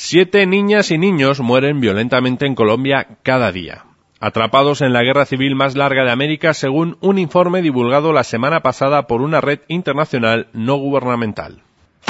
7 niñas y niños mueren violentamente en Colombia cada día, atrapados en la guerra civil más larga de América, según un informe divulgado la semana pasada por una red internacional no gubernamental.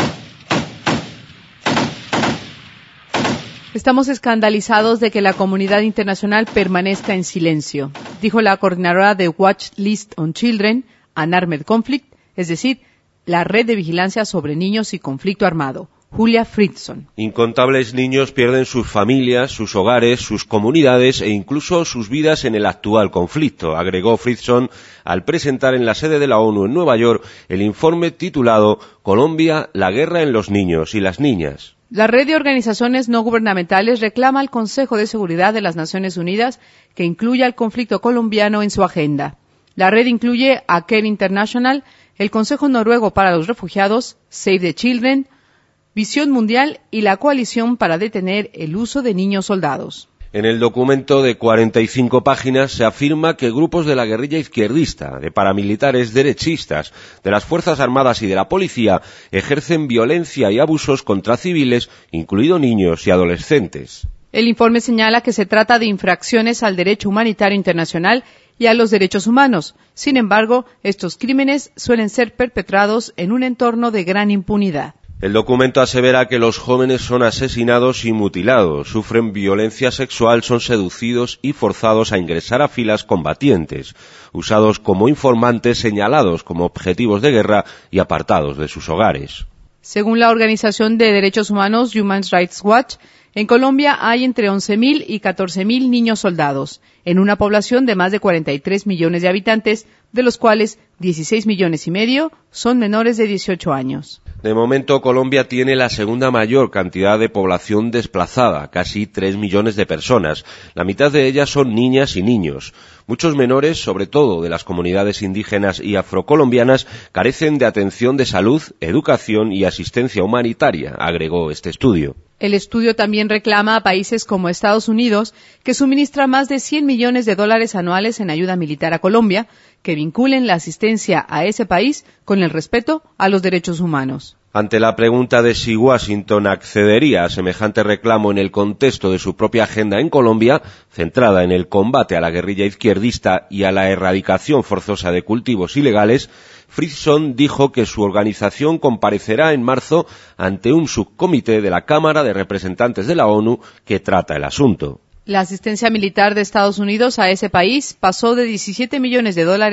Estamos escandalizados de que la comunidad internacional permanezca en silencio, dijo la coordinadora de Watch List on Children, Unarmed Conflict, es decir, la red de vigilancia sobre niños y conflicto armado. Julia Friedson. Incontables niños pierden sus familias, sus hogares, sus comunidades e incluso sus vidas en el actual conflicto, agregó Friedson al presentar en la sede de la ONU en Nueva York el informe titulado Colombia, la guerra en los niños y las niñas. La red de organizaciones no gubernamentales reclama al Consejo de Seguridad de las Naciones Unidas que incluya el conflicto colombiano en su agenda. La red incluye a Care International, el Consejo Noruego para los Refugiados, Save the Children, Visión Mundial y la Coalición para detener el uso de niños soldados. En el documento de 45 páginas se afirma que grupos de la guerrilla izquierdista, de paramilitares derechistas, de las Fuerzas Armadas y de la policía ejercen violencia y abusos contra civiles, incluidos niños y adolescentes. El informe señala que se trata de infracciones al derecho humanitario internacional y a los derechos humanos. Sin embargo, estos crímenes suelen ser perpetrados en un entorno de gran impunidad. El documento asevera que los jóvenes son asesinados y mutilados, sufren violencia sexual, son seducidos y forzados a ingresar a filas combatientes, usados como informantes, señalados como objetivos de guerra y apartados de sus hogares. Según la Organización de Derechos Humanos Human Rights Watch, en Colombia hay entre 11.000 y 14.000 niños soldados, en una población de más de 43 millones de habitantes, de los cuales 16 millones y medio son menores de 18 años. De momento, Colombia tiene la segunda mayor cantidad de población desplazada, casi 3 millones de personas. La mitad de ellas son niñas y niños. Muchos menores, sobre todo de las comunidades indígenas y afrocolombianas, carecen de atención de salud, educación y asistencia humanitaria, agregó este estudio. El estudio también reclama a países como Estados Unidos, que suministra más de $100 millones anuales en ayuda militar a Colombia, que vinculen la asistencia a ese país con el respeto a los derechos humanos. Ante la pregunta de si Washington accedería a semejante reclamo en el contexto de su propia agenda en Colombia, centrada en el combate a la guerrilla izquierdista y a la erradicación forzosa de cultivos ilegales, Friedson dijo que su organización comparecerá en marzo ante un subcomité de la Cámara de Representantes de la ONU que trata el asunto. La asistencia militar de Estados Unidos a ese país pasó de $17 millones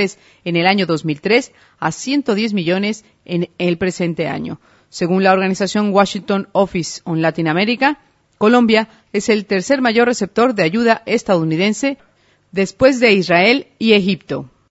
en el año 2003 a 110 millones en el presente año. Según la organización Washington Office on Latin America, Colombia es el tercer mayor receptor de ayuda estadounidense después de Israel y Egipto.